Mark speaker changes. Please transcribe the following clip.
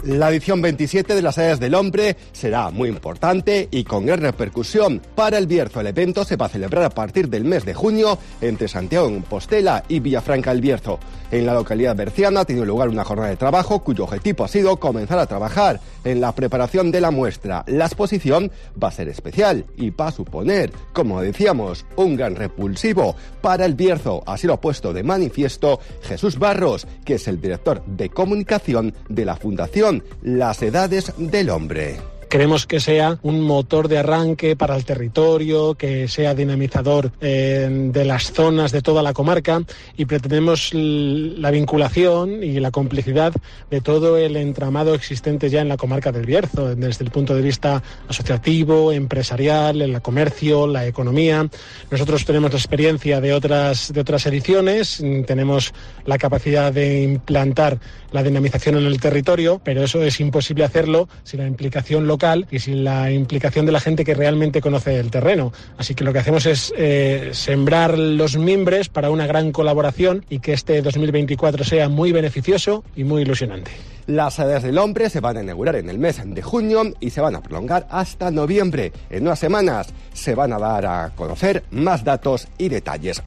Speaker 1: La edición 27 de las Edades del Hombre será muy importante y con gran repercusión para el Bierzo. El evento se va a celebrar a partir del mes de junio entre Santiago de Compostela y Villafranca del Bierzo. En la localidad berciana ha tenido lugar una jornada de trabajo cuyo objetivo ha sido comenzar a trabajar en la preparación de la muestra. La exposición va a ser especial y va a suponer, como decíamos, un gran repulsivo para el Bierzo. Así lo ha puesto de manifiesto Jesús Barros, que es el director de comunicación de la Fundación Las Edades del Hombre.
Speaker 2: Queremos que sea un motor de arranque para el territorio, que sea dinamizador de las zonas de toda la comarca, y pretendemos la vinculación y la complicidad de todo el entramado existente ya en la comarca del Bierzo, desde el punto de vista asociativo, empresarial, el comercio, la economía. Nosotros tenemos la experiencia de otras ediciones, tenemos la capacidad de implantar la dinamización en el territorio, pero eso es imposible hacerlo sin la implicación local y sin la implicación de la gente que realmente conoce el terreno. Así que lo que hacemos es sembrar los mimbres para una gran colaboración y que este 2024 sea muy beneficioso y muy ilusionante.
Speaker 1: Las Edades del Hombre se van a inaugurar en el mes de junio y se van a prolongar hasta noviembre. En unas semanas se van a dar a conocer más datos y detalles.